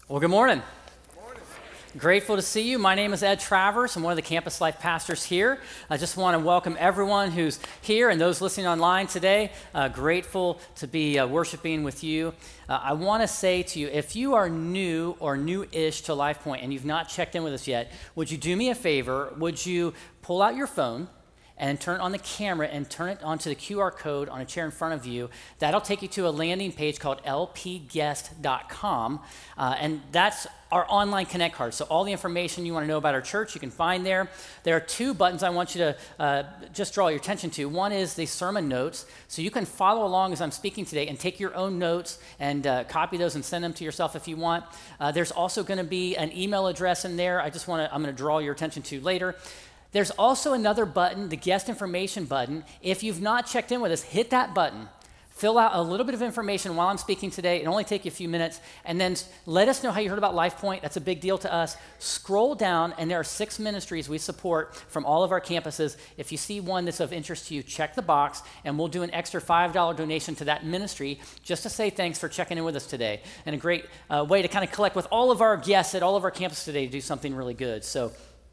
Well, good morning. Grateful to see you. My name is Ed Travers. I'm one of the Campus Life pastors here. I just want to welcome everyone who's here and those listening online today. Grateful to be worshiping with you. I want to say to you, if you are new or new-ish to LifePoint and you've not checked in with us yet, would you do me a favor? Would you pull out your phone and turn it on the camera and turn it onto the QR code on a chair in front of you? That'll take you to a landing page called lpguest.com, and that's our online connect card. So all the information you want to know about our church, you can find there. There are two buttons I want you to just draw your attention to. One is the sermon notes, so you can follow along as I'm speaking today and take your own notes and copy those and send them to yourself if you want. There's also going to be an email address in there. I'm going to draw your attention to later. There's also another button, the guest information button. If you've not checked in with us, hit that button. Fill out a little bit of information while I'm speaking today. It'll only take you a few minutes. And then let us know how you heard about LifePoint. That's a big deal to us. Scroll down, and there are 6 ministries we support from all of our campuses. If you see one that's of interest to you, check the box, and we'll do an extra $5 donation to that ministry just to say thanks for checking in with us today. And a great way to kind of collect with all of our guests at all of our campuses today to do something really good. So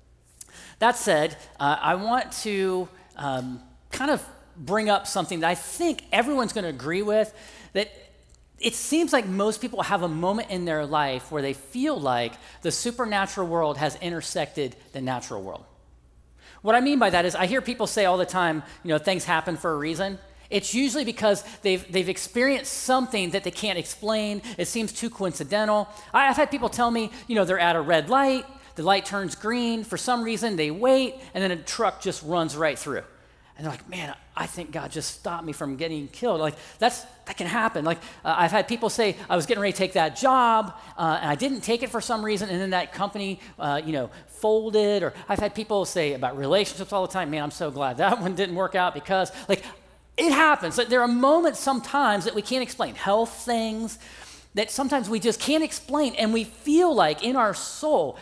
that said, I want to kind of bring up something that I think everyone's going to agree with, that it seems like most people have a moment in their life where they feel like the supernatural world has intersected the natural world. What I mean by that is I hear people say all the time, things happen for a reason. It's usually because they've experienced something that they can't explain. It seems too coincidental. I've had people tell me, they're at a red light, the light turns green, for some reason they wait, and then a truck just runs right through. And they're like, man, I think God just stopped me from getting killed. Like, that can happen. Like, I've had people say, I was getting ready to take that job, and I didn't take it for some reason, and then that company, folded. Or I've had people say about relationships all the time, man, I'm so glad that one didn't work out because, it happens. There are moments sometimes that we can't explain. Health things that sometimes we just can't explain, and we feel like in our soul,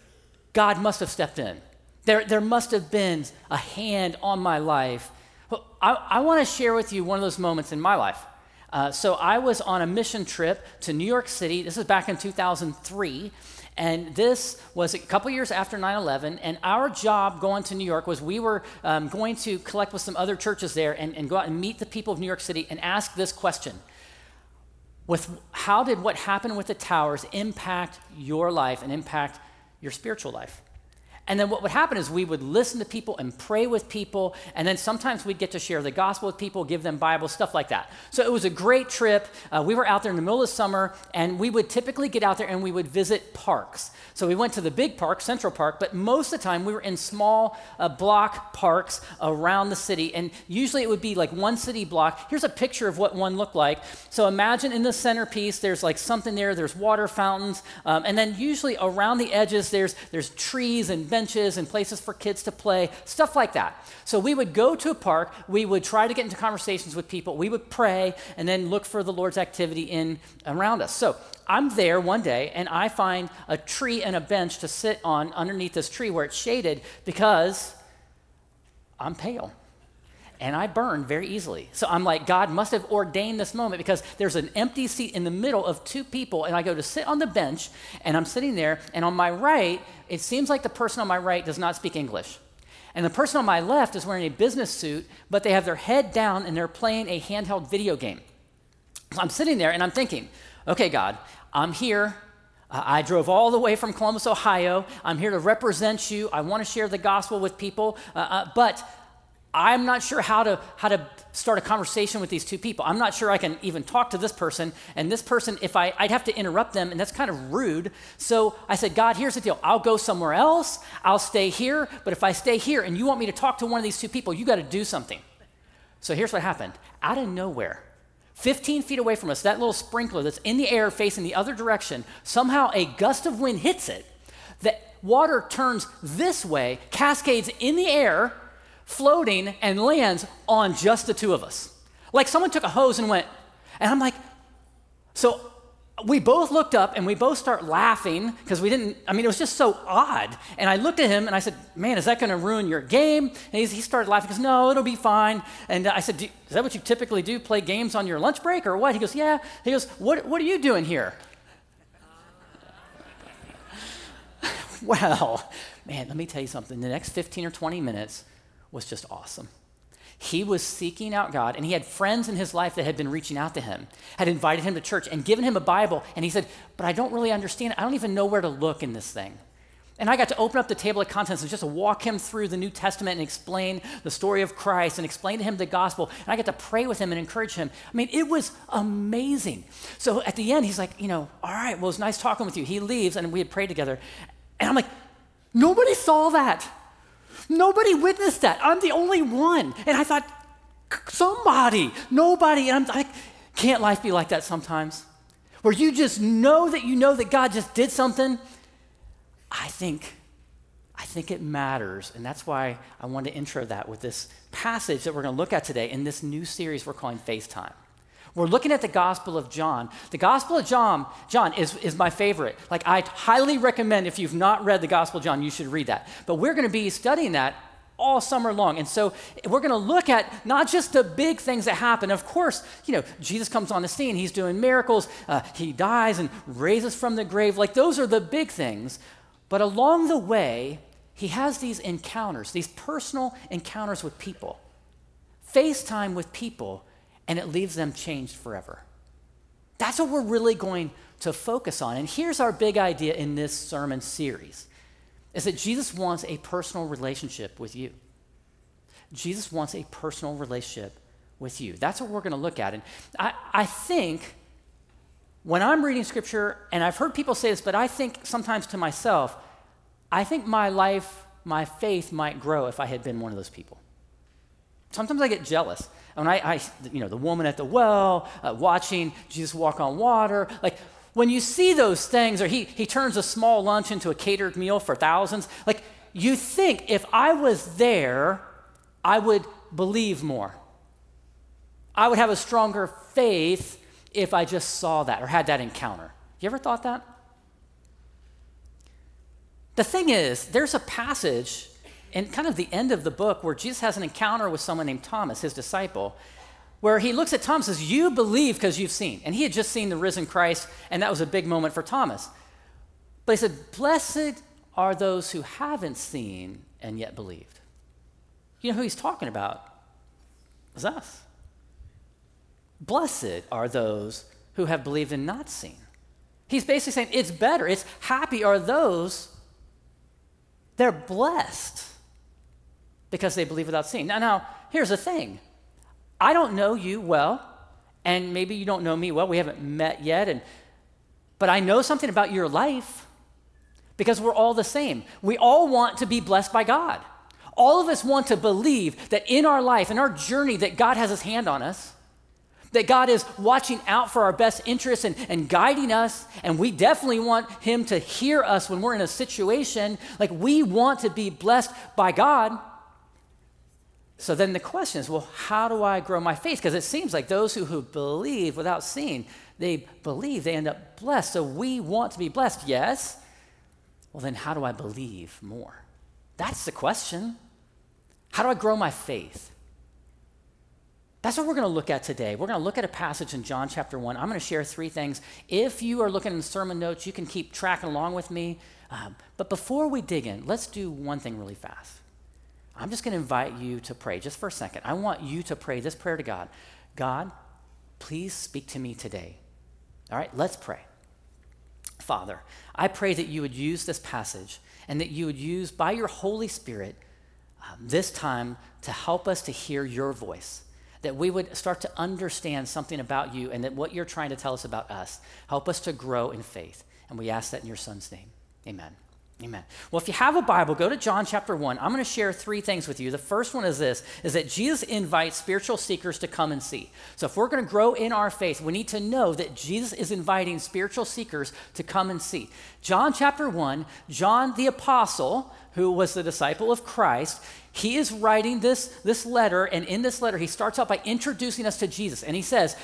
God must have stepped in. There must have been a hand on my life. Well, I want to share with you one of those moments in my life. So I was on a mission trip to New York City. This is back in 2003. And this was a couple years after 9/11. And our job going to New York was we were going to collect with some other churches there and go out and meet the people of New York City and ask this question. How did what happened with the towers impact your life and impact your spiritual life? And then what would happen is we would listen to people and pray with people, and then sometimes we'd get to share the gospel with people, give them Bible, stuff like that. So it was a great trip. We were out there in the middle of summer, and we would typically get out there and we would visit parks. So we went to the big park, Central Park, but most of the time we were in small block parks around the city, and usually it would be like one city block. Here's a picture of what one looked like. So imagine in the centerpiece, there's like something there's water fountains, and then usually around the edges, there's trees and benches and places for kids to play, stuff like that. So we would go to a park, we would try to get into conversations with people, we would pray, and then look for the Lord's activity in around us. So I'm there one day, and I find a tree and a bench to sit on underneath this tree where it's shaded because I'm pale. And I burn very easily. So I'm like, God must have ordained this moment because there's an empty seat in the middle of two people, and I go to sit on the bench, and I'm sitting there, and on my right, it seems like the person on my right does not speak English. And the person on my left is wearing a business suit, but they have their head down, and they're playing a handheld video game. So I'm sitting there, and I'm thinking, okay, God, I'm here. I drove all the way from Columbus, Ohio. I'm here to represent you. I want to share the gospel with people, but I'm not sure how to start a conversation with these two people. I'm not sure I can even talk to this person. And this person, I'd have to interrupt them, and that's kind of rude. So I said, God, here's the deal. I'll go somewhere else. I'll stay here. But if I stay here and you want me to talk to one of these two people, you got to do something. So here's what happened. Out of nowhere, 15 feet away from us, that little sprinkler that's in the air facing the other direction, somehow a gust of wind hits it. The water turns this way, cascades in the air, floating, and lands on just the two of us. Like someone took a hose and went, and I'm like, so we both looked up and we both start laughing because it was just so odd. And I looked at him and I said, man, is that going to ruin your game? And he started laughing because, no, it'll be fine. And I said, is that what you typically do, play games on your lunch break or what? He goes, yeah. He goes, what are you doing here? Well, man, let me tell you something. The next 15 or 20 minutes was just awesome. He was seeking out God, and he had friends in his life that had been reaching out to him, had invited him to church and given him a Bible, and he said, but I don't really understand it. I don't even know where to look in this thing. And I got to open up the table of contents and just walk him through the New Testament and explain the story of Christ and explain to him the gospel. And I got to pray with him and encourage him. I mean, it was amazing. So at the end, he's like, all right, well, it's nice talking with you. He leaves, and we had prayed together. And I'm like, nobody saw that. Nobody witnessed that. I'm the only one. And I thought, nobody. And I'm like, can't life be like that sometimes? Where you just know that God just did something? I think it matters. And that's why I wanted to intro that with this passage that we're going to look at today in this new series we're calling FaceTime. We're looking at the Gospel of John. The Gospel of John is my favorite. Like, I highly recommend, if you've not read the Gospel of John, you should read that. But we're going to be studying that all summer long. And so we're going to look at not just the big things that happen. Of course, Jesus comes on the scene. He's doing miracles. He dies and raises from the grave. Like, those are the big things. But along the way, he has these encounters, these personal encounters with people. FaceTime with people, and it leaves them changed forever. That's what we're really going to focus on. And here's our big idea in this sermon series, is that Jesus wants a personal relationship with you. Jesus wants a personal relationship with you. That's what we're going to look at. And I think when I'm reading Scripture, and I've heard people say this, but I think sometimes to myself, I think my life, my faith might grow if I had been one of those people. Sometimes I get jealous. When the woman at the well, watching Jesus walk on water, like when you see those things, or he turns a small lunch into a catered meal for thousands, like you think if I was there, I would believe more. I would have a stronger faith if I just saw that or had that encounter. You ever thought that? The thing is, there's a passage in kind of the end of the book where Jesus has an encounter with someone named Thomas, his disciple, where he looks at Thomas and says, you believe because you've seen. And he had just seen the risen Christ, and that was a big moment for Thomas. But he said, blessed are those who haven't seen and yet believed. You know who he's talking about? It's us. Blessed are those who have believed and not seen. He's basically saying it's better, it's happy are those, they're blessed because they believe without seeing. Now, here's the thing. I don't know you well, and maybe you don't know me well. We haven't met yet, but I know something about your life because we're all the same. We all want to be blessed by God. All of us want to believe that in our life, in our journey, that God has his hand on us, that God is watching out for our best interests and guiding us, and we definitely want him to hear us when we're in a situation. Like, we want to be blessed by God. So then the question is, well, how do I grow my faith? Because it seems like those who believe without seeing, they believe, they end up blessed. So we want to be blessed, yes. Well, then how do I believe more? That's the question. How do I grow my faith? That's what we're going to look at today. We're going to look at a passage in John chapter 1. I'm going to share 3 things. If you are looking in the sermon notes, you can keep tracking along with me. But before we dig in, let's do one thing really fast. I'm just going to invite you to pray just for a second. I want you to pray this prayer to God. God, please speak to me today. All right, let's pray. Father, I pray that you would use this passage and that you would use, by your Holy Spirit, this time to help us to hear your voice, that we would start to understand something about you and that what you're trying to tell us about us. Help us to grow in faith. And we ask that in your Son's name. Amen. Amen. Well, if you have a Bible, go to John chapter 1. I'm going to share 3 things with you. The first one is this, is that Jesus invites spiritual seekers to come and see. So if we're going to grow in our faith, we need to know that Jesus is inviting spiritual seekers to come and see. John chapter 1, John the apostle, who was the disciple of Christ, he is writing this letter, and in this letter, he starts out by introducing us to Jesus. And he says,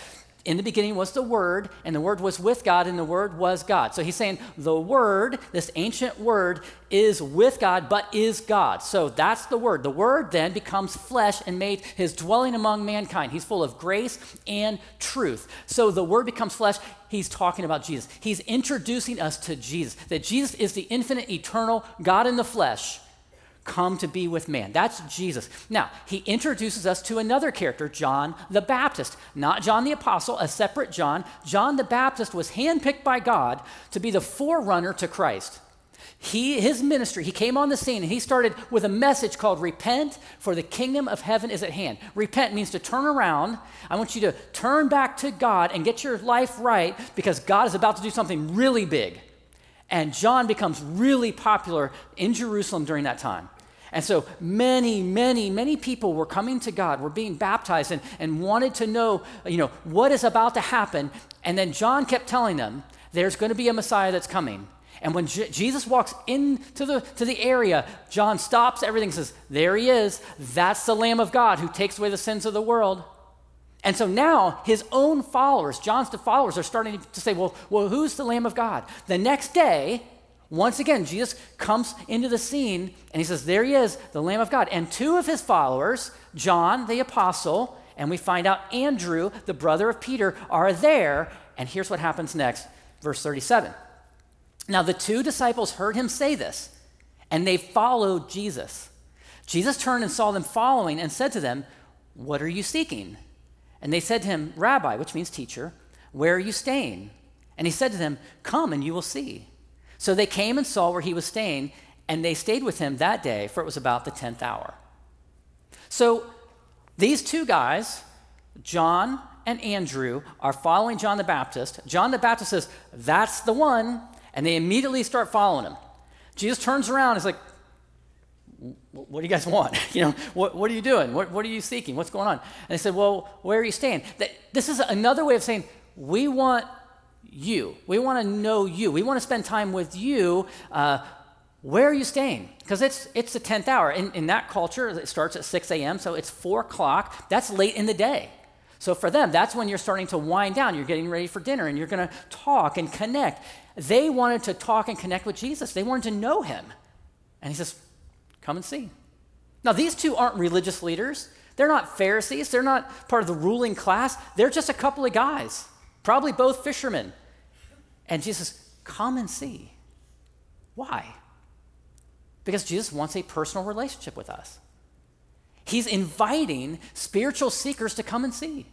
in the beginning was the Word, and the Word was with God, and the Word was God. So he's saying the Word, this ancient Word, is with God, but is God. So that's the Word. The Word then becomes flesh and made his dwelling among mankind. He's full of grace and truth. So the Word becomes flesh. He's talking about Jesus. He's introducing us to Jesus, that Jesus is the infinite, eternal God in the flesh, come to be with man. That's Jesus. Now, he introduces us to another character, John the Baptist. Not John the Apostle, a separate John. John the Baptist was handpicked by God to be the forerunner to Christ. His ministry, he came on the scene and he started with a message called repent, for the kingdom of heaven is at hand. Repent means to turn around. I want you to turn back to God and get your life right, because God is about to do something really big. And John becomes really popular in Jerusalem during that time. And so many people were coming to God, were being baptized and wanted to know, what is about to happen. And then John kept telling them, there's going to be a Messiah that's coming. And when Jesus walks into the area, John stops everything and says, there he is. That's the Lamb of God who takes away the sins of the world. And so now his own followers, John's followers, are starting to say, well, who's the Lamb of God? The next day, once again, Jesus comes into the scene and he says, there he is, the Lamb of God. And two of his followers, John the apostle, and we find out Andrew, the brother of Peter, are there. And here's what happens next, verse 37. Now the two disciples heard him say this, and they followed Jesus. Jesus turned and saw them following and said to them, what are you seeking? And they said to him, Rabbi, which means teacher, where are you staying? And he said to them, come and you will see. So they came and saw where he was staying, and they stayed with him that day, for it was about the 10th hour. So these two guys, John and Andrew, are following John the Baptist. John the Baptist says, that's the one, and they immediately start following him. Jesus turns around and is like, what do you guys want? What are you doing? What are you seeking? What's going on? And they said, well, where are you staying? This is another way of saying, we want you. We want to know you. We want to spend time with you. Where are you staying? Because it's the 10th hour. In that culture, it starts at 6 a.m., so it's 4 o'clock. That's late in the day. So for them, that's when you're starting to wind down. You're getting ready for dinner, and you're going to talk and connect. They wanted to talk and connect with Jesus. They wanted to know him. And he says, come and see. Now, these two aren't religious leaders. They're not Pharisees. They're not part of the ruling class. They're just a couple of guys, probably both fishermen. And Jesus says, come and see. Why? Because Jesus wants a personal relationship with us. He's inviting spiritual seekers to come and see.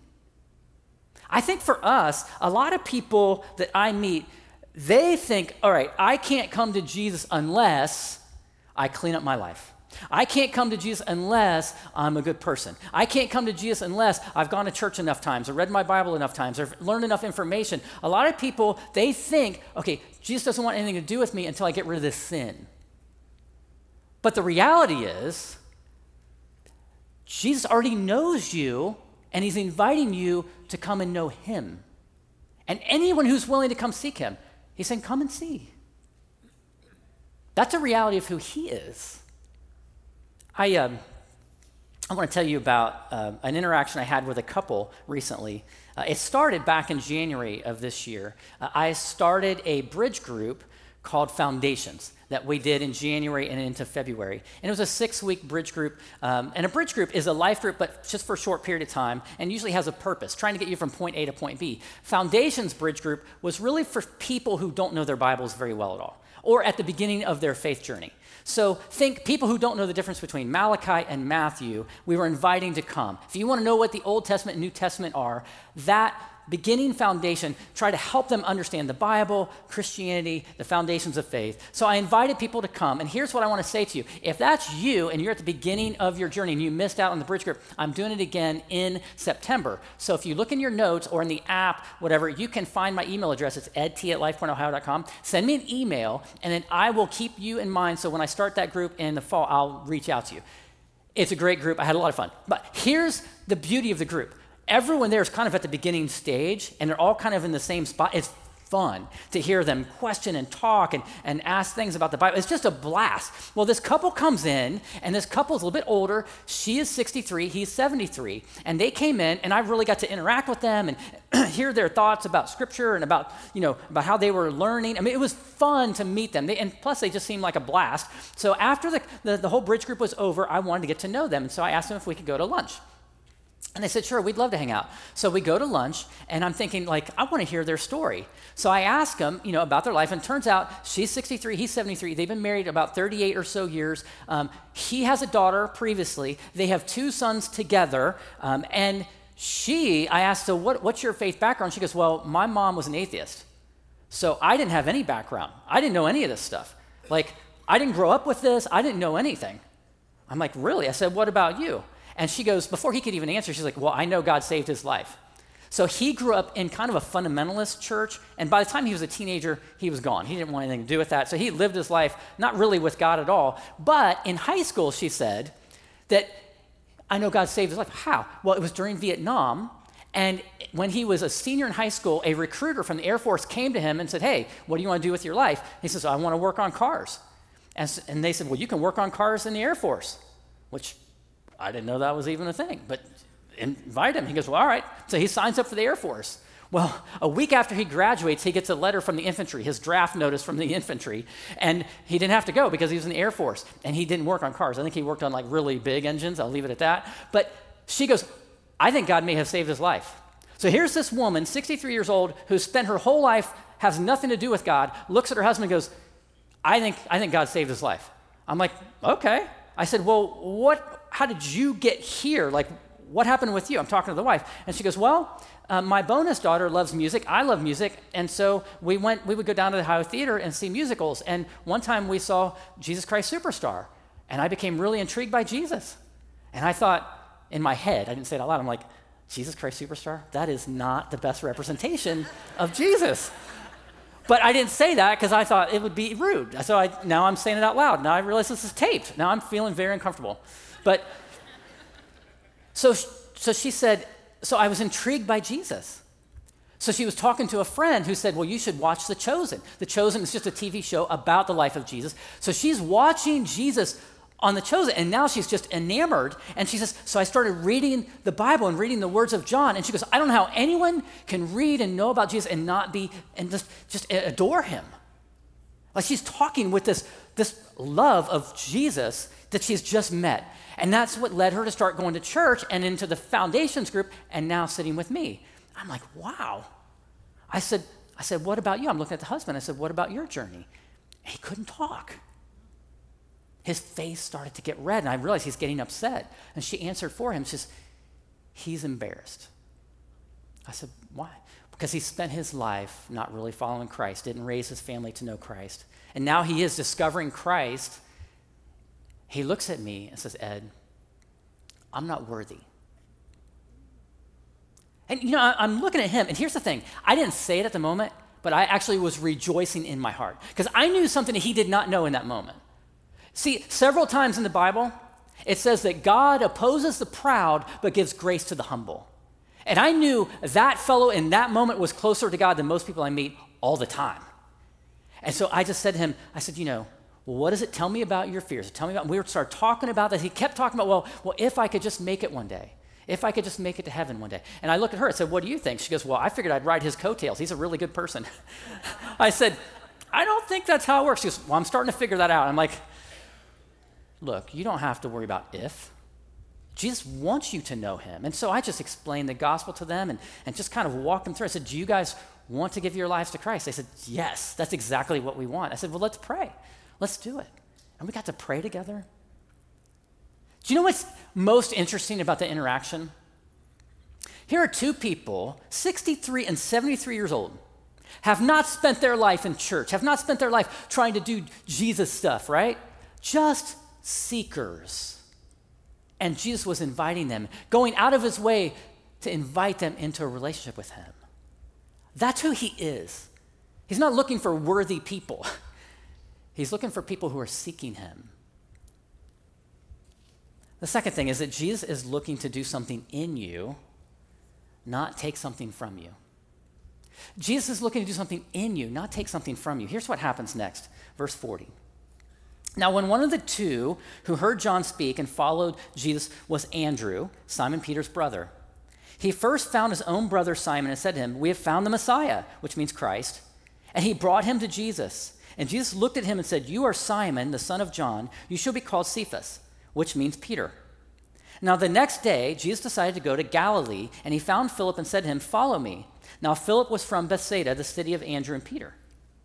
I think for us, a lot of people that I meet, they think, all right, I can't come to Jesus unless I clean up my life. I can't come to Jesus unless I'm a good person. I can't come to Jesus unless I've gone to church enough times or read my Bible enough times or learned enough information. A lot of people, they think, okay, Jesus doesn't want anything to do with me until I get rid of this sin. But the reality is, Jesus already knows you, and he's inviting you to come and know him. And anyone who's willing to come seek him, he's saying, come and see. That's a reality of who he is. I want to tell you about an interaction I had with a couple recently. It started back in January of this year. I started a bridge group called Foundations that we did in January and into February. And it was a 6-week bridge group. And a bridge group is a life group, but just for a short period of time, and usually has a purpose, trying to get you from point A to point B. Foundations bridge group was really for people who don't know their Bibles very well at all, or at the beginning of their faith journey. So think people who don't know the difference between Malachi and Matthew, we were inviting to come. If you want to know what the Old Testament and New Testament are, that beginning foundation, try to help them understand the Bible, Christianity, the foundations of faith. So I invited people to come, and here's what I want to say to you. If that's you and you're at the beginning of your journey and you missed out on the bridge group, I'm doing it again in September. So if you look in your notes or in the app, whatever, you can find my email address. It's edt@lifepointohio.com. Send me an email, and then I will keep you in mind, so when I start that group in the fall, I'll reach out to you. It's a great group. I had a lot of fun. But here's the beauty of the group. Everyone there is kind of at the beginning stage, and they're all kind of in the same spot. It's fun to hear them question and talk and ask things about the Bible. It's just a blast. Well, this couple comes in, and this couple's a little bit older. She is 63, he's 73. And they came in, and I really got to interact with them and hear their thoughts about Scripture and about how they were learning. I mean, it was fun to meet them. And plus, they just seemed like a blast. So after the whole bridge group was over, I wanted to get to know them. And so I asked them if we could go to lunch. And they said, sure, we'd love to hang out. So we go to lunch, and I'm thinking, I want to hear their story. So I ask them, about their life, and it turns out she's 63, he's 73. They've been married about 38 or so years. He has a daughter previously. They have 2 sons together, and I asked her, what's your faith background? She goes, well, my mom was an atheist. So I didn't have any background. I didn't know any of this stuff. I didn't grow up with this. I didn't know anything. I'm like, really? I said, what about you? And she goes, before he could even answer, she's like, well, I know God saved his life. So he grew up in kind of a fundamentalist church, and by the time he was a teenager, he was gone. He didn't want anything to do with that, so he lived his life not really with God at all. But in high school, she said that, I know God saved his life. How? Well, it was during Vietnam, and when he was a senior in high school, a recruiter from the Air Force came to him and said, hey, what do you want to do with your life? He says, I want to work on cars. And they said, well, you can work on cars in the Air Force, which I didn't know that was even a thing, but invite him. He goes, well, all right. So he signs up for the Air Force. Well, a week after he graduates, he gets a letter from the infantry, his draft notice from the infantry, and he didn't have to go because he was in the Air Force, and he didn't work on cars. I think he worked on really big engines. I'll leave it at that. But she goes, I think God may have saved his life. So here's this woman, 63 years old, who spent her whole life, has nothing to do with God, looks at her husband and goes, I think God saved his life. I'm like, okay. I said, well, how did you get here? What happened with you? I'm talking to the wife. And she goes, well, my bonus daughter loves music. I love music. And so we would go down to the Ohio Theater and see musicals. And one time we saw Jesus Christ Superstar. And I became really intrigued by Jesus. And I thought in my head, I didn't say it out loud, I'm like, Jesus Christ Superstar? That is not the best representation of Jesus. But I didn't say that because I thought it would be rude. So now I'm saying it out loud. Now I realize this is taped. Now I'm feeling very uncomfortable. But so she said, so I was intrigued by Jesus. So she was talking to a friend who said, well, you should watch The Chosen. The Chosen is just a TV show about the life of Jesus. So she's watching Jesus on The Chosen, and now she's just enamored. And she says, so I started reading the Bible and reading the words of John. And she goes, I don't know how anyone can read and know about Jesus and not be, and just adore him. She's talking with this love of Jesus that she's just met. And that's what led her to start going to church and into the Foundations group and now sitting with me. I'm like, wow. I said, what about you? I'm looking at the husband. I said, what about your journey? He couldn't talk. His face started to get red, and I realized he's getting upset. And she answered for him. She says, he's embarrassed. I said, why? Because he spent his life not really following Christ, didn't raise his family to know Christ. And now he is discovering Christ. He looks at me and says, Ed, I'm not worthy. And I'm looking at him, and here's the thing. I didn't say it at the moment, but I actually was rejoicing in my heart because I knew something that he did not know in that moment. See, several times in the Bible, it says that God opposes the proud but gives grace to the humble. And I knew that fellow in that moment was closer to God than most people I meet all the time. And so I just said to him, I said, well, what does it tell me about your fears? Tell me about, we started talking about that. He kept talking about, well, if I could just make it one day. If I could just make it to heaven one day. And I looked at her and said, what do you think? She goes, well, I figured I'd ride his coattails. He's a really good person. I said, I don't think that's how it works. She goes, well, I'm starting to figure that out. I'm like, look, you don't have to worry about if. Jesus wants you to know him. And so I just explained the gospel to them and just kind of walked them through. I said, do you guys want to give your lives to Christ? They said, yes, that's exactly what we want. I said, well, let's pray. Let's do it. And we got to pray together. Do you know what's most interesting about the interaction? Here are 2 people, 63 and 73 years old, have not spent their life in church, have not spent their life trying to do Jesus stuff, right? Just seekers. And Jesus was inviting them, going out of his way to invite them into a relationship with him. That's who he is. He's not looking for worthy people. He's looking for people who are seeking him. The second thing is that Jesus is looking to do something in you, not take something from you. Jesus is looking to do something in you, not take something from you. Here's what happens next, verse 40. Now, when one of the two who heard John speak and followed Jesus was Andrew, Simon Peter's brother, he first found his own brother Simon and said to him, "We have found the Messiah," which means Christ. And he brought him to Jesus. And Jesus looked at him and said, "You are Simon, the son of John. You shall be called Cephas," which means Peter. Now, the next day, Jesus decided to go to Galilee, and he found Philip and said to him, "Follow me." Now, Philip was from Bethsaida, the city of Andrew and Peter.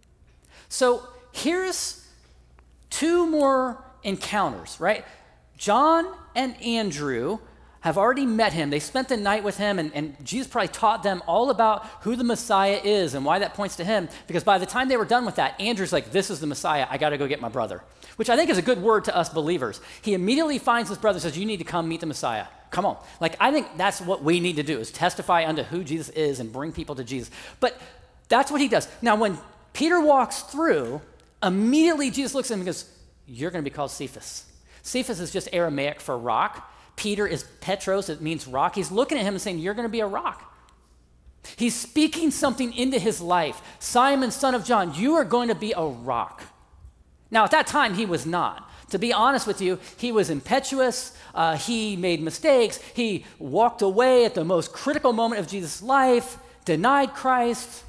So here's two more encounters, right? John and Andrew have already met him. They spent the night with him, and Jesus probably taught them all about who the Messiah is and why that points to him, because by the time they were done with that, Andrew's like, "This is the Messiah. I got to go get my brother," which I think is a good word to us believers. He immediately finds his brother and says, "You need to come meet the Messiah. Come on." Like, I think that's what we need to do, is testify unto who Jesus is and bring people to Jesus. But that's what he does. Now, when Peter walks through, immediately Jesus looks at him and goes, "You're going to be called Cephas." Cephas is just Aramaic for rock. Peter is Petros, it means rock. He's looking at him and saying, "You're going to be a rock." He's speaking something into his life. Simon, son of John, you are going to be a rock. Now, at that time, he was not. To be honest with you, he was impetuous. He made mistakes. He walked away at the most critical moment of Jesus' life, denied Christ.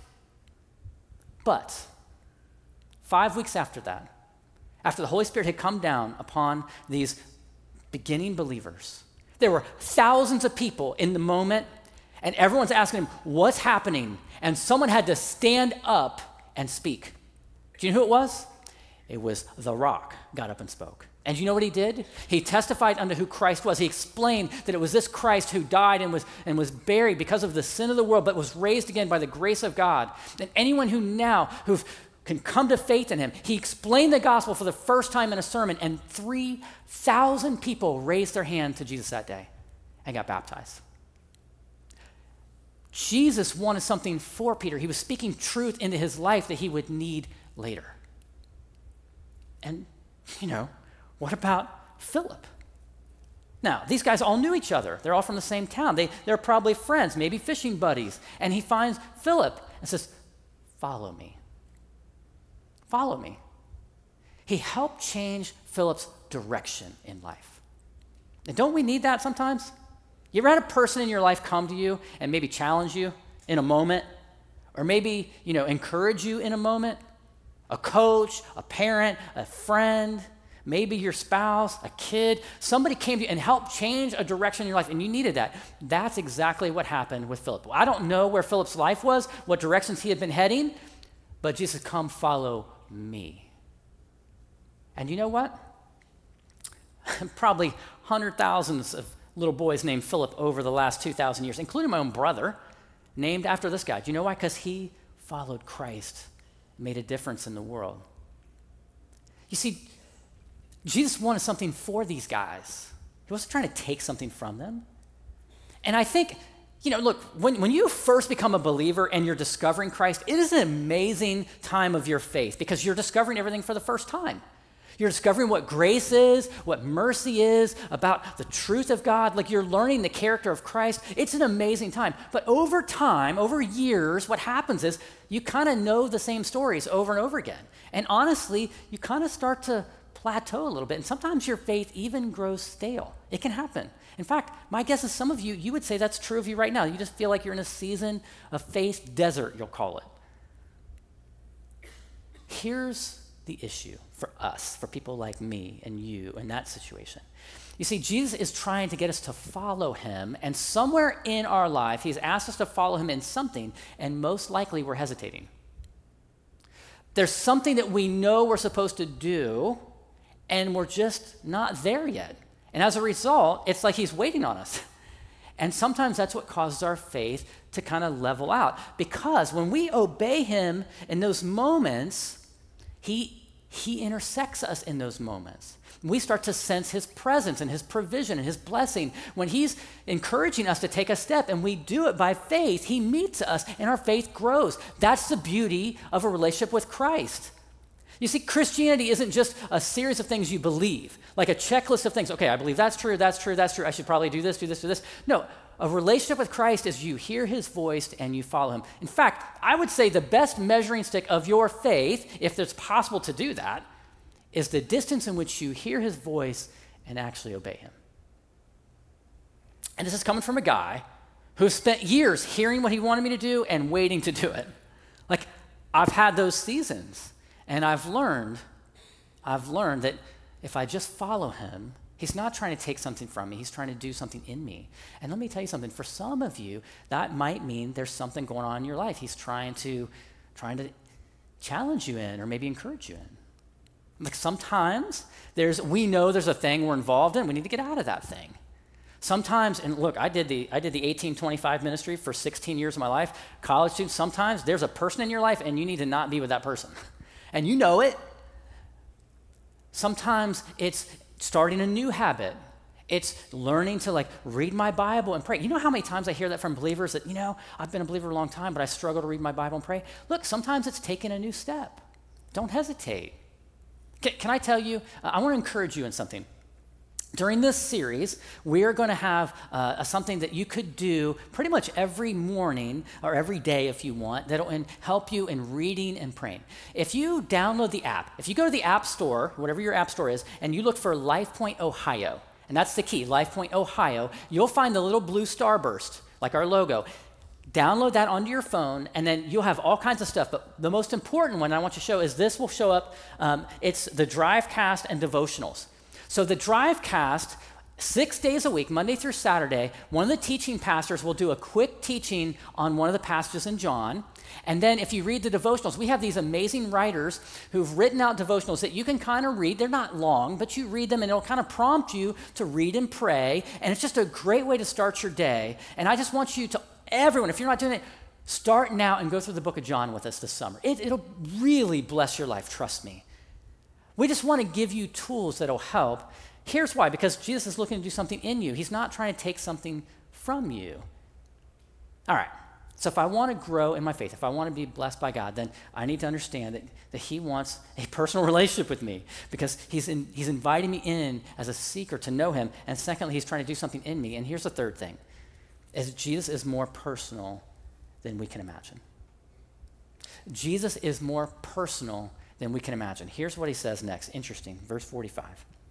But 5 weeks after that, after the Holy Spirit had come down upon these beginning believers, there were thousands of people in the moment, and everyone's asking him, "What's happening?" And someone had to stand up and speak. Do you know who it was? It was the rock got up and spoke. And you know what he did? He testified unto who Christ was. He explained that it was this Christ who died and was buried because of the sin of the world, but was raised again by the grace of God. And anyone who can come to faith in him. He explained the gospel for the first time in a sermon, and 3,000 people raised their hand to Jesus that day and got baptized. Jesus wanted something for Peter. He was speaking truth into his life that he would need later. And, what about Philip? Now, these guys all knew each other. They're all from the same town. They're probably friends, maybe fishing buddies. And he finds Philip and says, "Follow me. Follow me." He helped change Philip's direction in life. And don't we need that sometimes? You ever had a person in your life come to you and maybe challenge you in a moment? Or maybe, encourage you in a moment? A coach, a parent, a friend, maybe your spouse, a kid. Somebody came to you and helped change a direction in your life, and you needed that. That's exactly what happened with Philip. I don't know where Philip's life was, what directions he had been heading, but Jesus said, "Come follow me." And you know what? Probably thousands of little boys named Philip over the last 2,000 years, including my own brother, named after this guy. Do you know why? Because he followed Christ, made a difference in the world. You see, Jesus wanted something for these guys. He wasn't trying to take something from them. And I think, look, when you first become a believer and you're discovering Christ, it is an amazing time of your faith because you're discovering everything for the first time. You're discovering what grace is, what mercy is, about the truth of God. Like, you're learning the character of Christ. It's an amazing time. But over time, over years, what happens is you kind of know the same stories over and over again. And honestly, you kind of start to plateau a little bit. And sometimes your faith even grows stale. It can happen. In fact, my guess is some of you would say that's true of you right now. You just feel like you're in a season of faith desert, you'll call it. Here's the issue for us, for people like me and you in that situation. You see, Jesus is trying to get us to follow him, and somewhere in our life, he's asked us to follow him in something, and most likely we're hesitating. There's something that we know we're supposed to do, and we're just not there yet. And as a result, it's like he's waiting on us. And sometimes that's what causes our faith to kind of level out. Because when we obey him in those moments, he intersects us in those moments. We start to sense his presence and his provision and his blessing. When he's encouraging us to take a step and we do it by faith, he meets us and our faith grows. That's the beauty of a relationship with Christ. You see, Christianity isn't just a series of things you believe, like a checklist of things. Okay, I believe that's true, that's true, that's true. I should probably do this, do this, do this. No, a relationship with Christ is you hear his voice and you follow him. In fact, I would say the best measuring stick of your faith, if it's possible to do that, is the distance in which you hear his voice and actually obey him. And this is coming from a guy who spent years hearing what he wanted me to do and waiting to do it. Like, I've had those seasons, and I've learned that if I just follow him, he's not trying to take something from me. He's trying to do something in me. And let me tell you something. For some of you, that might mean there's something going on in your life. He's trying to challenge you in or maybe encourage you in. Like sometimes we know there's a thing we're involved in. We need to get out of that thing. Sometimes, and look, I did the 1825 ministry for 16 years of my life. College students, sometimes there's a person in your life and you need to not be with that person. And you know it. Sometimes it's starting a new habit. It's learning to read my Bible and pray. You know how many times I hear that from believers that, I've been a believer a long time, but I struggle to read my Bible and pray? Look, sometimes it's taking a new step. Don't hesitate. Can I tell you, I want to encourage you in something. During this series, we are going to have something that you could do pretty much every morning or every day if you want that'll help you in reading and praying. If you download the app, if you go to the App Store, whatever your App Store is, and you look for LifePoint Ohio, and that's the key, LifePoint Ohio, you'll find the little blue starburst, like our logo. Download that onto your phone, and then you'll have all kinds of stuff. But the most important one I want you to show is this will show up. It's the Drivecast and devotionals. So the Drivecast, 6 days a week, Monday through Saturday, one of the teaching pastors will do a quick teaching on one of the passages in John. And then if you read the devotionals, we have these amazing writers who've written out devotionals that you can kind of read. They're not long, but you read them and it'll kind of prompt you to read and pray. And it's just a great way to start your day. And I just want you to, everyone, if you're not doing it, start now and go through the book of John with us this summer. It'll really bless your life, trust me. We just want to give you tools that'll help. Here's why, because Jesus is looking to do something in you. He's not trying to take something from you. All right, so if I want to grow in my faith, if I want to be blessed by God, then I need to understand that he wants a personal relationship with me because he's inviting me in as a seeker to know him. And secondly, he's trying to do something in me. And here's the third thing, is Jesus is more personal than we can imagine. Jesus is more personal than we can imagine. Here's what he says next. Interesting. Verse 45.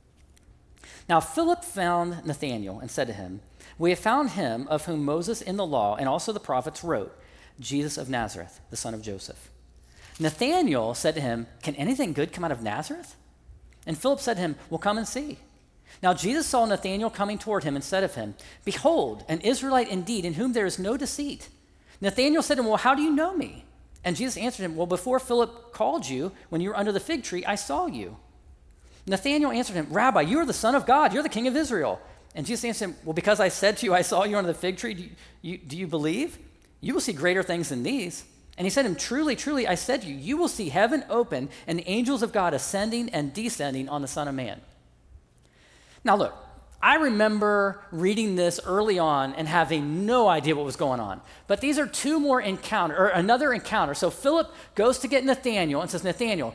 Now Philip found Nathanael and said to him, "We have found him of whom Moses in the law and also the prophets wrote, Jesus of Nazareth, the son of Joseph." Nathanael said to him, "Can anything good come out of Nazareth?" And Philip said to him, "Well, come and see." Now Jesus saw Nathanael coming toward him and said of him, "Behold, an Israelite indeed, in whom there is no deceit." Nathanael said to him, "Well, how do you know me?" And Jesus answered him, "Well, before Philip called you, when you were under the fig tree, I saw you." Nathanael answered him, "Rabbi, you are the Son of God. You're the King of Israel." And Jesus answered him, "Well, because I said to you, I saw you under the fig tree, do you believe? You will see greater things than these." And he said to him, "Truly, truly, I said to you, you will see heaven open and the angels of God ascending and descending on the Son of Man." Now look, I remember reading this early on and having no idea what was going on. But these are another encounter. So Philip goes to get Nathanael and says, "Nathanael,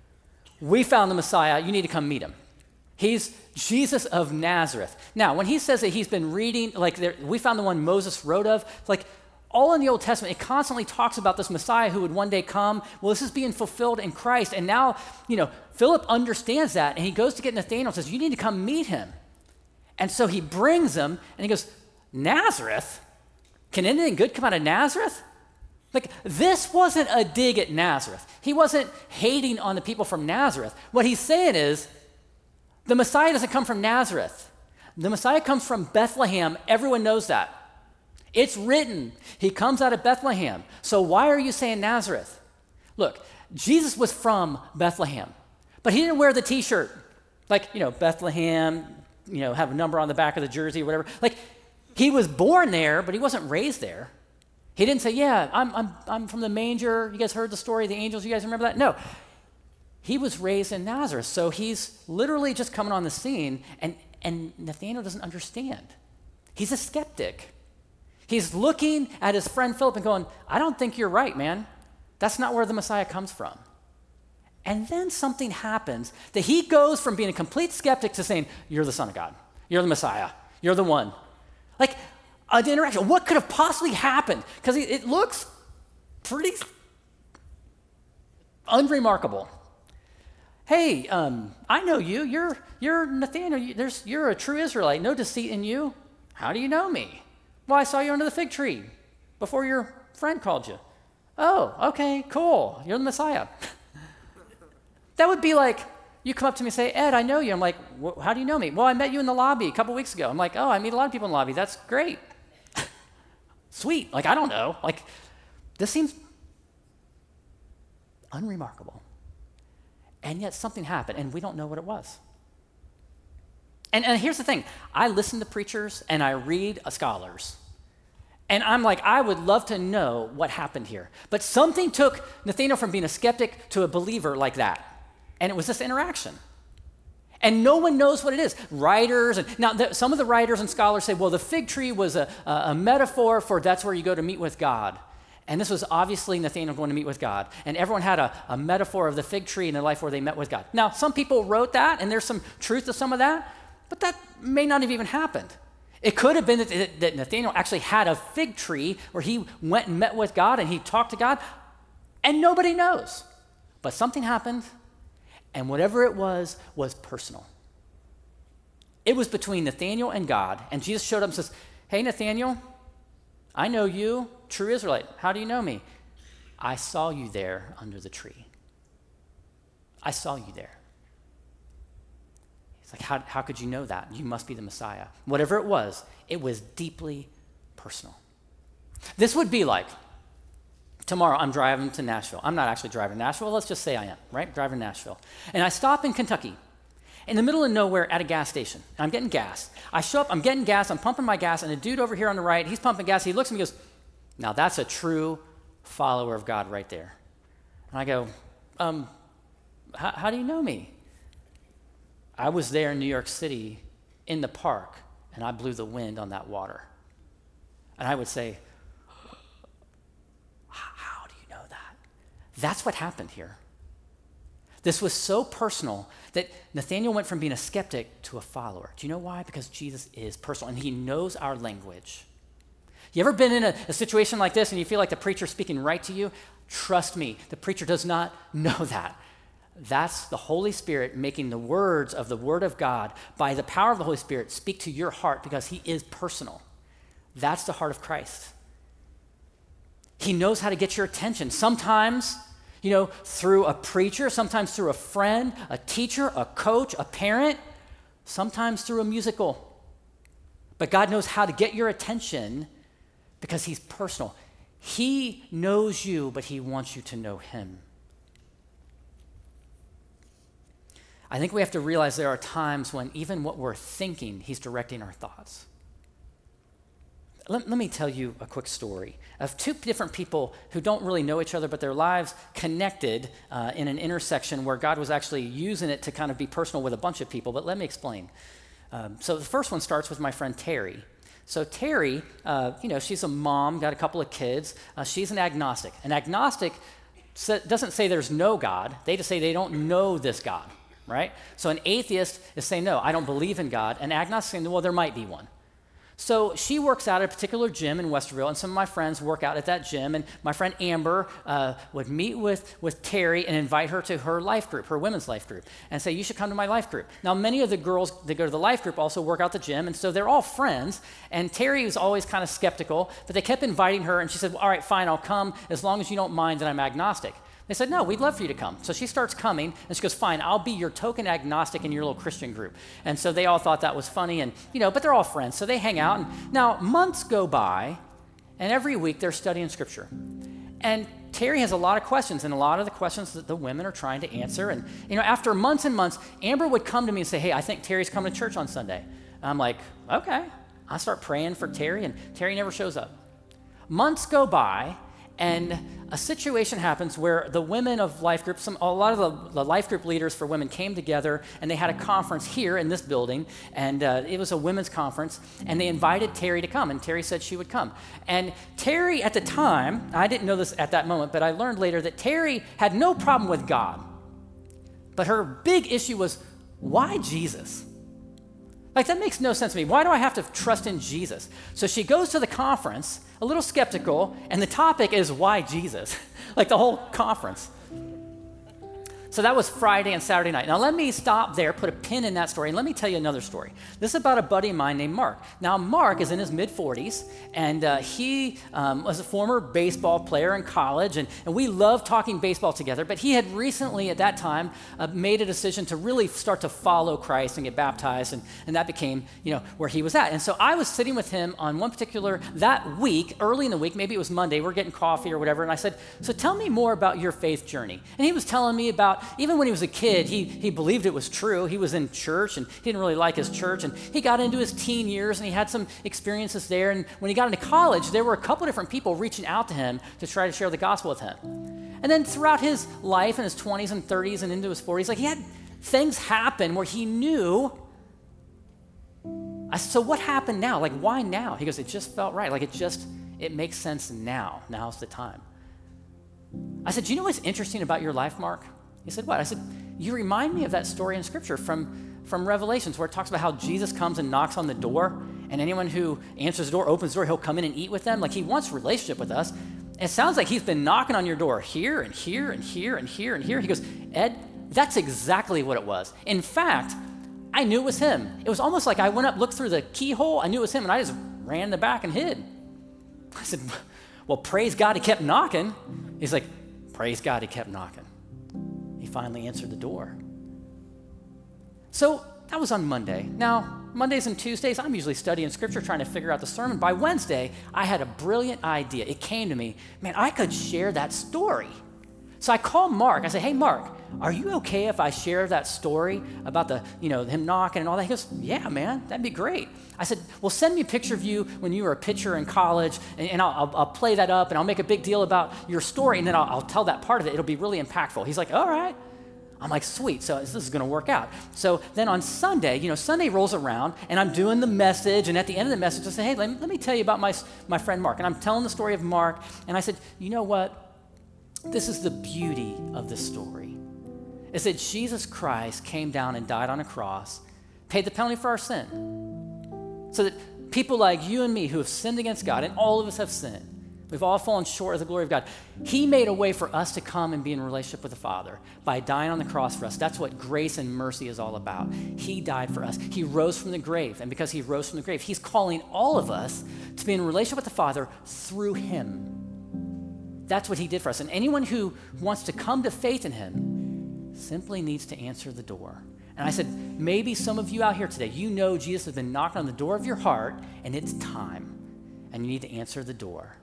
we found the Messiah. You need to come meet him. He's Jesus of Nazareth." Now, when he says that he's been reading, we found the one Moses wrote of, all in the Old Testament, it constantly talks about this Messiah who would one day come. Well, this is being fulfilled in Christ. And now, Philip understands that, and he goes to get Nathanael and says, "You need to come meet him." And so he brings him, and he goes, "Nazareth? Can anything good come out of Nazareth?" This wasn't a dig at Nazareth. He wasn't hating on the people from Nazareth. What he's saying is, the Messiah doesn't come from Nazareth. The Messiah comes from Bethlehem. Everyone knows that. It's written. He comes out of Bethlehem. So why are you saying Nazareth? Look, Jesus was from Bethlehem, but he didn't wear the t-shirt. Bethlehem, have a number on the back of the jersey or whatever. He was born there, but he wasn't raised there. He didn't say, "Yeah, I'm from the manger. You guys heard the story of the angels? You guys remember that?" No. He was raised in Nazareth, so he's literally just coming on the scene, and Nathanael doesn't understand. He's a skeptic. He's looking at his friend Philip and going, "I don't think you're right, man. That's not where the Messiah comes from." And then something happens that he goes from being a complete skeptic to saying, "You're the Son of God. You're the Messiah. You're the one." an interaction. What could have possibly happened? Because it looks pretty unremarkable. Hey, I know you. You're Nathaniel. You're a true Israelite. No deceit in you. How do you know me? Well, I saw you under the fig tree before your friend called you. Oh, okay, cool. You're the Messiah. That would be like, you come up to me and say, Ed, I know you. I'm like, how do you know me? Well, I met you in the lobby a couple weeks ago. I'm like, oh, I meet a lot of people in the lobby. That's great. Sweet. Like, I don't know. Like, this seems unremarkable. And yet something happened, and we don't know what it was. And here's the thing. I listen to preachers, and I read scholars. And I'm like, I would love to know what happened here. But something took Nathaniel from being a skeptic to a believer like that. And it was this interaction. And no one knows what it is. Writers, and now some of the writers and scholars say, well, the fig tree was a metaphor for that's where you go to meet with God. And this was obviously Nathaniel going to meet with God. And everyone had a metaphor of the fig tree in their life where they met with God. Now, some people wrote that, and there's some truth to some of that, but that may not have even happened. It could have been that Nathaniel actually had a fig tree where he went and met with God and he talked to God, and nobody knows. But something happened, and whatever it was personal. It was between Nathaniel and God, and Jesus showed up and says, hey, Nathaniel, I know you, true Israelite. How do you know me? I saw you there under the tree. I saw you there. He's like, how could you know that? You must be the Messiah. Whatever it was deeply personal. This would be like, tomorrow I'm driving to Nashville. I'm not actually driving to Nashville. Let's just say I am, right? Driving to Nashville. And I stop in Kentucky, in the middle of nowhere at a gas station. I'm getting gas. I show up, I'm getting gas, I'm pumping my gas, and a dude over here on the right, he's pumping gas. He looks at me and goes, now that's a true follower of God right there. And I go, how do you know me? I was there in New York City in the park, and I blew the wind on that water. And I would say, how do you know that? That's what happened here. This was so personal that Nathaniel went from being a skeptic to a follower. Do you know why? Because Jesus is personal, and he knows our language. You ever been in a situation like this and you feel like the preacher's speaking right to you? Trust me, the preacher does not know that. That's the Holy Spirit making the words of the Word of God by the power of the Holy Spirit speak to your heart because he is personal. That's the heart of Christ. He knows how to get your attention. Sometimes, through a preacher, sometimes through a friend, a teacher, a coach, a parent, sometimes through a musical. But God knows how to get your attention because he's personal. He knows you, but he wants you to know him. I think we have to realize there are times when even what we're thinking, he's directing our thoughts. Let me tell you a quick story of two different people who don't really know each other, but their lives connected in an intersection where God was actually using it to kind of be personal with a bunch of people. But let me explain. So the first one starts with my friend Terry. So Terry, she's a mom, got a couple of kids. She's an agnostic. An agnostic doesn't say there's no God. They just say they don't know this God, right? So an atheist is saying, no, I don't believe in God. An agnostic is saying, well, there might be one. So she works out at a particular gym in Westerville, and some of my friends work out at that gym, and my friend Amber would meet with Terry and invite her to her life group, her women's life group, and say, you should come to my life group. Now, many of the girls that go to the life group also work out the gym, and so they're all friends, and Terry was always kind of skeptical, but they kept inviting her, and she said, well, all right, fine, I'll come as long as you don't mind that I'm agnostic. They said, no, we'd love for you to come. So she starts coming, and she goes, fine, I'll be your token agnostic in your little Christian group. And so they all thought that was funny, and but they're all friends. So they hang out, and now months go by, and every week they're studying Scripture. And Terry has a lot of questions, and a lot of the questions that the women are trying to answer. And after months and months, Amber would come to me and say, hey, I think Terry's coming to church on Sunday. And I'm like, okay. I start praying for Terry, and Terry never shows up. Months go by, and a situation happens where the women of life groups, a lot of the life group leaders for women came together, and they had a conference here in this building, and it was a women's conference, and they invited Terry to come, and Terry said she would come. And Terry, at the time, I didn't know this at that moment, but I learned later that Terry had no problem with God, but her big issue was, why Jesus? Like, that makes no sense to me. Why do I have to trust in Jesus? So she goes to the conference, a little skeptical, and the topic is why Jesus? Like, the whole conference. So that was Friday and Saturday night. Now let me stop there, put a pin in that story, and let me tell you another story. This is about a buddy of mine named Mark. Now Mark is in his mid-40s, and he was a former baseball player in college, and we loved talking baseball together, but he had recently at that time made a decision to really start to follow Christ and get baptized, and that became where he was at. And so I was sitting with him on one particular, that week, early in the week, maybe it was Monday, we're getting coffee or whatever, and I said, so tell me more about your faith journey. And he was telling me about, even when he was a kid, he believed it was true. He was in church, and he didn't really like his church, and he got into his teen years, and he had some experiences there, and when he got into college, there were a couple different people reaching out to him to try to share the gospel with him. And then throughout his life, in his 20s and 30s and into his 40s, like, he had things happen where he knew. I said, so what happened now? Like, why now? He goes, it just felt right. Like, it makes sense now. Now's the time. I said, do you know what's interesting about your life, Mark? He said, what? I said, you remind me of that story in Scripture from Revelations where it talks about how Jesus comes and knocks on the door, and anyone who answers the door, opens the door, he'll come in and eat with them. Like, he wants a relationship with us. It sounds like he's been knocking on your door here and here and here and here and here. He goes, Ed, that's exactly what it was. In fact, I knew it was him. It was almost like I went up, looked through the keyhole, I knew it was him, and I just ran in the back and hid. I said, well, praise God he kept knocking. He's like, praise God he kept knocking. He finally answered the door. So that was on Monday. Now, Mondays and Tuesdays, I'm usually studying Scripture, trying to figure out the sermon. By Wednesday, I had a brilliant idea. It came to me, man, I could share that story. So I called Mark. I said, hey, Mark, are you okay if I share that story about him knocking and all that? He goes, yeah, man, that'd be great. I said, well, send me a picture of you when you were a pitcher in college, and I'll play that up, and I'll make a big deal about your story, and then I'll tell that part of it. It'll be really impactful. He's like, all right. I'm like, sweet, so this is going to work out. So then on Sunday, Sunday rolls around, and I'm doing the message, and at the end of the message, I say, hey, let me tell you about my friend Mark. And I'm telling the story of Mark, and I said, you know what? This is the beauty of this story, is that Jesus Christ came down and died on a cross, paid the penalty for our sin, so that people like you and me who have sinned against God, and all of us have sinned, we've all fallen short of the glory of God. He made a way for us to come and be in a relationship with the Father by dying on the cross for us. That's what grace and mercy is all about. He died for us. He rose from the grave, and because he rose from the grave, he's calling all of us to be in a relationship with the Father through him. That's what he did for us. And anyone who wants to come to faith in him simply needs to answer the door. And I said, maybe some of you out here today, Jesus has been knocking on the door of your heart, and it's time, and you need to answer the door.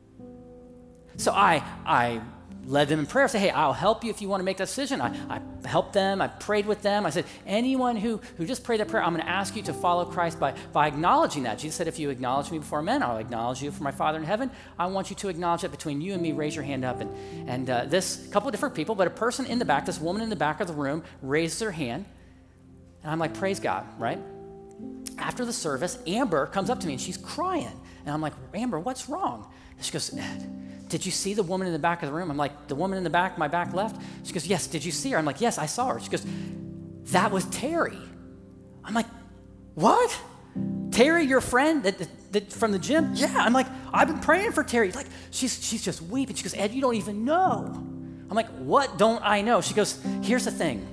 So I led them in prayer. I said, hey, I'll help you if you want to make that decision. I helped them. I prayed with them. I said, anyone who just prayed that prayer, I'm going to ask you to follow Christ by acknowledging that. Jesus said, if you acknowledge me before men, I'll acknowledge you for my Father in heaven. I want you to acknowledge that between you and me. Raise your hand up. And this couple of different people, but a person in the back, this woman in the back of the room raised her hand. And I'm like, praise God, right? After the service, Amber comes up to me and she's crying. And I'm like, Amber, what's wrong? And she goes, Ed, did you see the woman in the back of the room? I'm like, the woman in the back, my back left? She goes, yes, did you see her? I'm like, yes, I saw her. She goes, that was Terry. I'm like, what? Terry, your friend that from the gym? Yeah. I'm like, I've been praying for Terry. Like, she's just weeping. She goes, Ed, you don't even know. I'm like, what don't I know? She goes, here's the thing.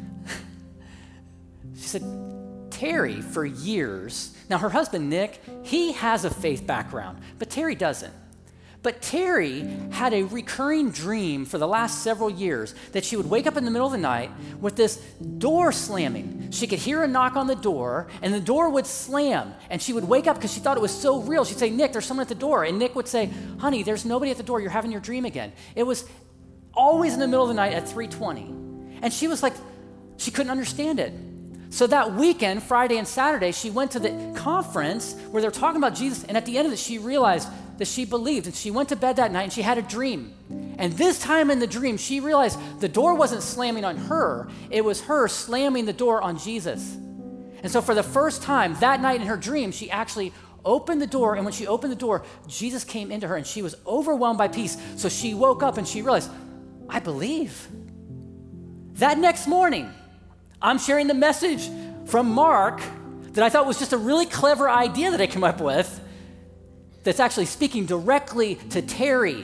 She said, Terry, for years, now her husband, Nick, he has a faith background, but Terry doesn't. But Terry had a recurring dream for the last several years that she would wake up in the middle of the night with this door slamming. She could hear a knock on the door, and the door would slam, and she would wake up because she thought it was so real. She'd say, Nick, there's someone at the door. And Nick would say, honey, there's nobody at the door. You're having your dream again. It was always in the middle of the night at 3:20. And she was like, she couldn't understand it. So that weekend, Friday and Saturday, she went to the conference where they're talking about Jesus, and at the end of it, she realized that she believed, and she went to bed that night, and she had a dream. And this time in the dream, she realized the door wasn't slamming on her, it was her slamming the door on Jesus. And so for the first time that night in her dream, she actually opened the door, and when she opened the door, Jesus came into her, and she was overwhelmed by peace. So she woke up, and she realized, I believe. That next morning, I'm sharing the message from Mark that I thought was just a really clever idea that I came up with that's actually speaking directly to Terry.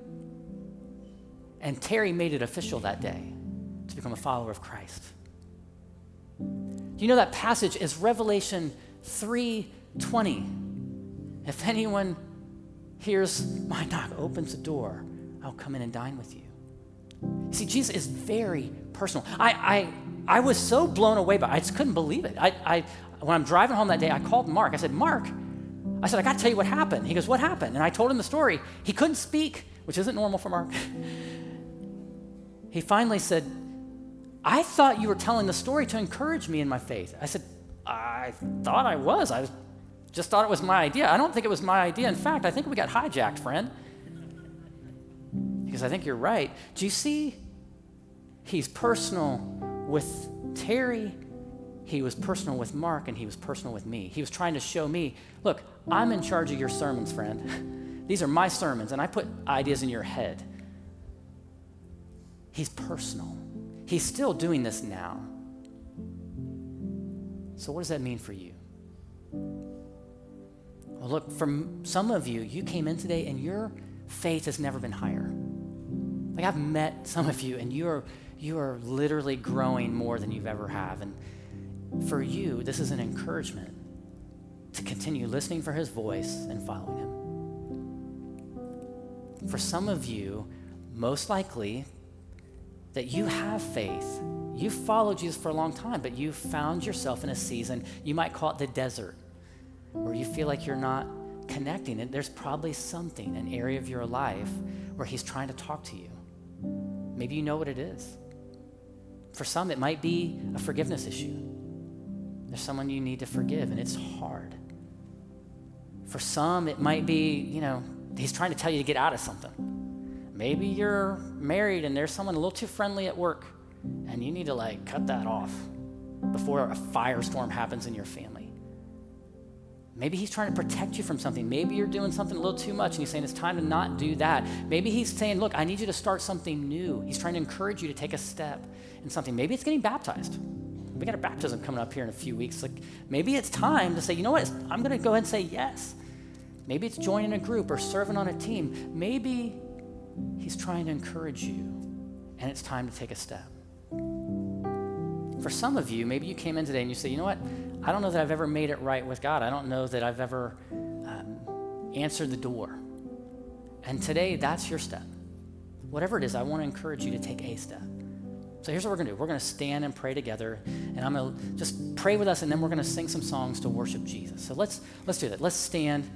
And Terry made it official that day to become a follower of Christ. You know that passage is Revelation 3:20. If anyone hears my knock, opens the door, I'll come in and dine with you. See, Jesus is very personal. I was so blown away by it. I just couldn't believe it. When I'm driving home that day, I called Mark. I said, Mark, I got to tell you what happened. He goes, what happened? And I told him the story. He couldn't speak, which isn't normal for Mark. He finally said, I thought you were telling the story to encourage me in my faith. I said, I thought I was. I just thought it was my idea. I don't think it was my idea. In fact, I think we got hijacked, friend. Because I think you're right. Do you see? He's personal with Terry. He was personal with Mark, and he was personal with me. He was trying to show me, look, I'm in charge of your sermons, friend. These are my sermons, and I put ideas in your head. He's personal. He's still doing this now. So what does that mean for you? Well, look, for some of you, you came in today and your faith has never been higher. Like I've met some of you and you are literally growing more than you've ever have. And for you, this is an encouragement to continue listening for his voice and following him. For some of you, most likely, that you have faith. You've followed Jesus for a long time, but you've found yourself in a season, you might call it the desert, where you feel like you're not connecting. And there's probably something, an area of your life where he's trying to talk to you. Maybe you know what it is. For some, it might be a forgiveness issue. There's someone you need to forgive, and it's hard. For some, it might be, he's trying to tell you to get out of something. Maybe you're married and there's someone a little too friendly at work and you need to cut that off before a firestorm happens in your family. Maybe he's trying to protect you from something. Maybe you're doing something a little too much and he's saying it's time to not do that. Maybe he's saying, look, I need you to start something new. He's trying to encourage you to take a step in something. Maybe it's getting baptized. We got a baptism coming up here in a few weeks. Maybe it's time to say, you know what, I'm going to go ahead and say yes. Maybe it's joining a group or serving on a team. Maybe he's trying to encourage you, and it's time to take a step. For some of you, maybe you came in today and you say, you know what? I don't know that I've ever made it right with God. I don't know that I've ever answered the door. And today, that's your step. Whatever it is, I want to encourage you to take a step. So here's what we're going to do. We're going to stand and pray together, and I'm going to just pray with us, and then we're going to sing some songs to worship Jesus. So let's do that. Let's stand.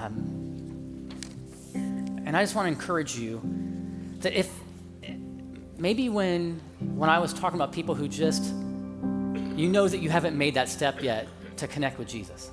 And I just want to encourage you that if maybe when I was talking about people who just, that you haven't made that step yet to connect with Jesus.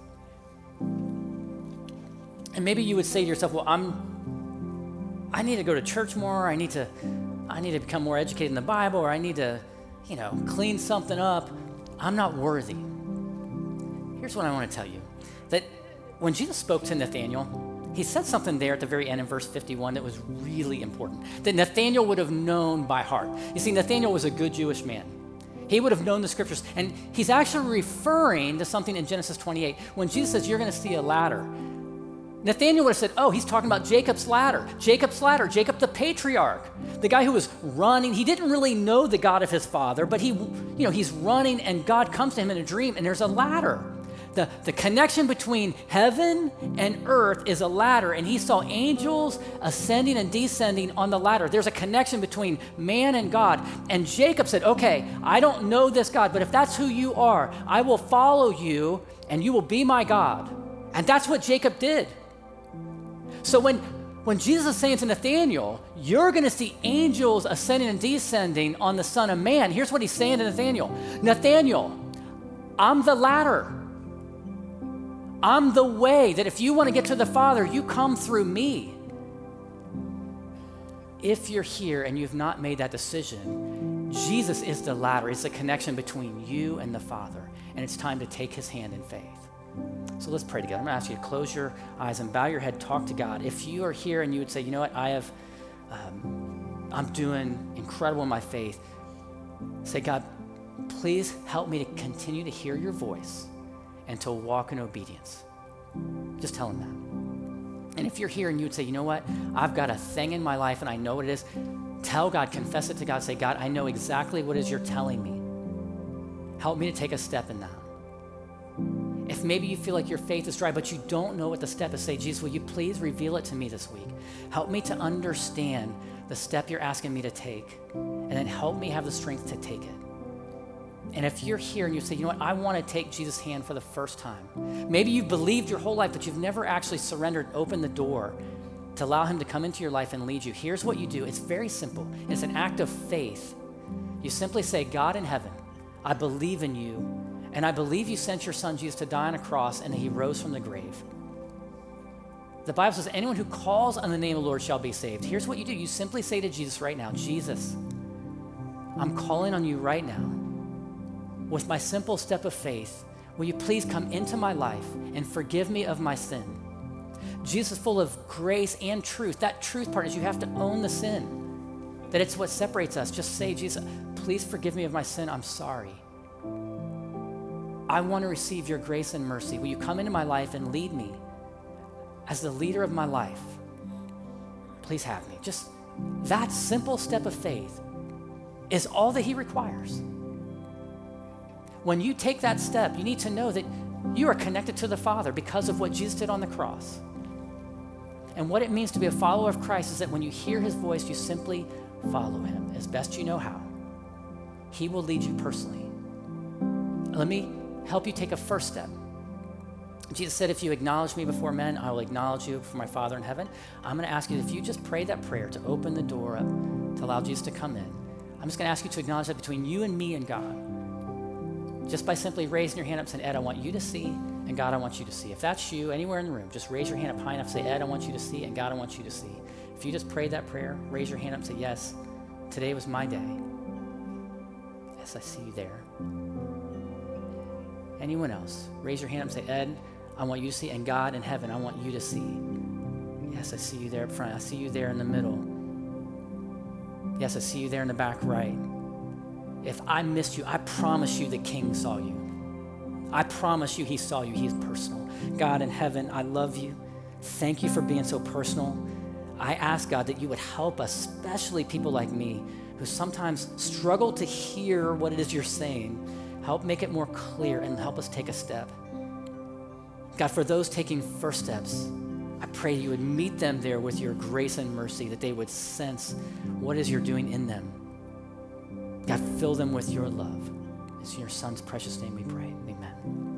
And maybe you would say to yourself, well, I need to go to church more. I need to become more educated in the Bible, or I need to, clean something up. I'm not worthy. Here's what I want to tell you. That when Jesus spoke to Nathanael, he said something there at the very end in verse 51 that was really important, that Nathanael would have known by heart. You see, Nathanael was a good Jewish man. He would have known the scriptures. And he's actually referring to something in Genesis 28. When Jesus says, you're going to see a ladder, Nathanael would have said, oh, he's talking about Jacob's ladder. Jacob's ladder, Jacob the patriarch, the guy who was running. He didn't really know the God of his father, but he's running and God comes to him in a dream and there's a ladder. The connection between heaven and earth is a ladder, and he saw angels ascending and descending on the ladder. There's a connection between man and God. And Jacob said, okay, I don't know this God, but if that's who you are, I will follow you and you will be my God. And that's what Jacob did. So when Jesus is saying to Nathanael, you're going to see angels ascending and descending on the Son of Man, here's what he's saying to Nathanael. Nathanael, I'm the ladder. I'm the way that if you want to get to the Father, you come through me. If you're here and you've not made that decision, Jesus is the ladder. It's the connection between you and the Father, and it's time to take his hand in faith. So let's pray together. I'm going to ask you to close your eyes and bow your head, talk to God. If you are here and you would say, you know what, I'm doing incredible in my faith, say, God, please help me to continue to hear your voice and to walk in obedience. Just tell him that. And if you're here and you would say, you know what, I've got a thing in my life and I know what it is, tell God, confess it to God, say, God, I know exactly what it is you're telling me. Help me to take a step in that. If maybe you feel like your faith is dry, but you don't know what the step is, say, Jesus, will you please reveal it to me this week? Help me to understand the step you're asking me to take, and then help me have the strength to take it. And if you're here and you say, you know what, I want to take Jesus' hand for the first time. Maybe you've believed your whole life, but you've never actually surrendered, opened the door to allow him to come into your life and lead you. Here's what you do. It's very simple. It's an act of faith. You simply say, God in heaven, I believe in you, and I believe you sent your son Jesus to die on a cross and that he rose from the grave. The Bible says anyone who calls on the name of the Lord shall be saved. Here's what you do. You simply say to Jesus right now, Jesus, I'm calling on you right now with my simple step of faith. Will you please come into my life and forgive me of my sin? Jesus is full of grace and truth. That truth part is you have to own the sin. That it's what separates us. Just say, Jesus, please forgive me of my sin. I'm sorry. I want to receive your grace and mercy. Will you come into my life and lead me as the leader of my life? Please have me. Just that simple step of faith is all that he requires. When you take that step, you need to know that you are connected to the Father because of what Jesus did on the cross. And what it means to be a follower of Christ is that when you hear his voice, you simply follow him as best you know how. He will lead you personally. Let me help you take a first step. Jesus said, if you acknowledge me before men, I will acknowledge you before my Father in heaven. I'm going to ask you, if you just pray that prayer to open the door up, to allow Jesus to come in, I'm just going to ask you to acknowledge that between you and me and God. Just by simply raising your hand up saying, Ed, I want you to see, and God, I want you to see. If that's you, anywhere in the room, just raise your hand up high enough, say, Ed, I want you to see, and God, I want you to see. If you just prayed that prayer, raise your hand up and say, yes, today was my day. Yes, I see you there. Anyone else? Raise your hand up and say, Ed, I want you to see, and God in heaven, I want you to see. Yes, I see you there up front. I see you there in the middle. Yes, I see you there in the back right. If I missed you, I promise you the King saw you. I promise you he saw you. He is personal. God in heaven, I love you. Thank you for being so personal. I ask, God, that you would help us, especially people like me, who sometimes struggle to hear what it is you're saying. Help make it more clear and help us take a step. God, for those taking first steps, I pray you would meet them there with your grace and mercy, that they would sense what it is you're doing in them. God, fill them with your love. It's in your son's precious name we pray. Amen.